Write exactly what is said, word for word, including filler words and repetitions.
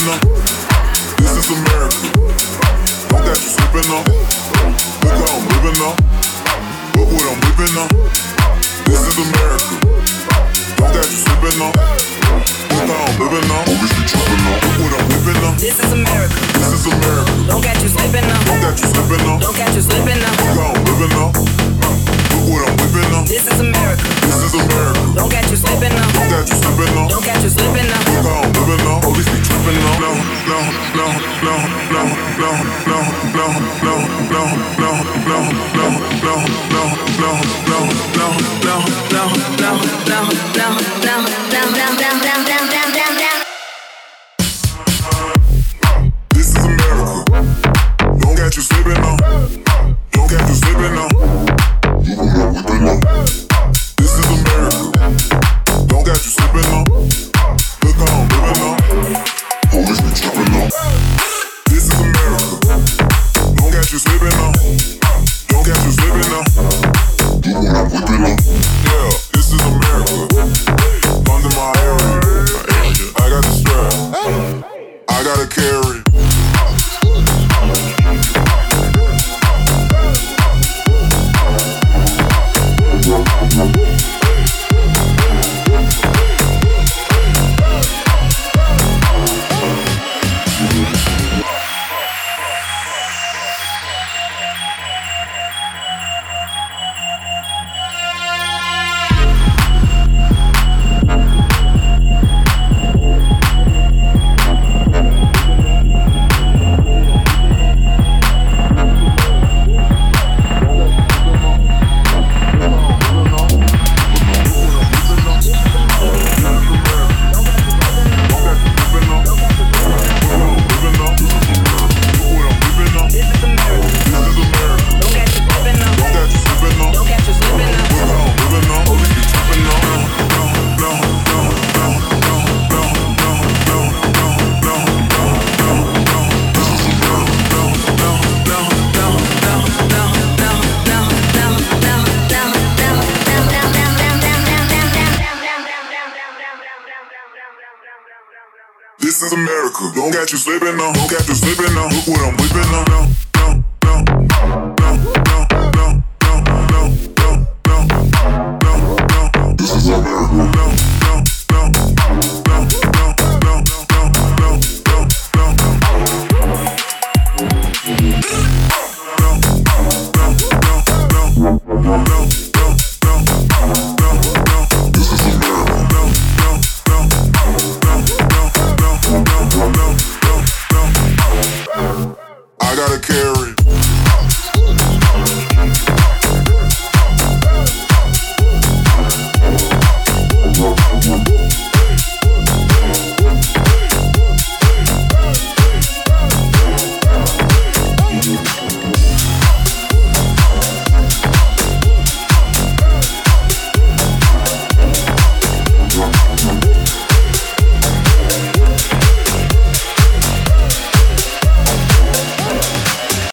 whipping up. This is America. Don't got you slipping up. Look how I'm living up. Look what I'm whipping up. This is America. Don't got you slipping up. Look how I'm living up. Always be tripping up. Look what I'm whipping up. This is America. This is America. Don't got you slipping up. Don't got you slipping up. Don't got you slipping up. Look how I'm living up. Look what I'm whipping up. This is America. This is America. Don't got you slipping up. Don't got you slipping up. Don't got you slipping up. Look how I'm living up. Always be tripping up. No, no, no, no, no, no, no, no, no, no, no, no, no, no, no, no, no, no, no, no, This is America. Don't got you slipping up. Don't got you slipping up. Look what I'm whipping up. This is America. Don't got you slipping up. Look how I'm living up. Always be tripping up. This is America. Don't got you slipping up. Don't got you slipping up. Look what I'm whipping up. Yeah, this is America. Under my area. I got the strap. I gotta carry. This is America. Don't got you slipping now. Don't got you slipping now. Look what I'm whipping up now.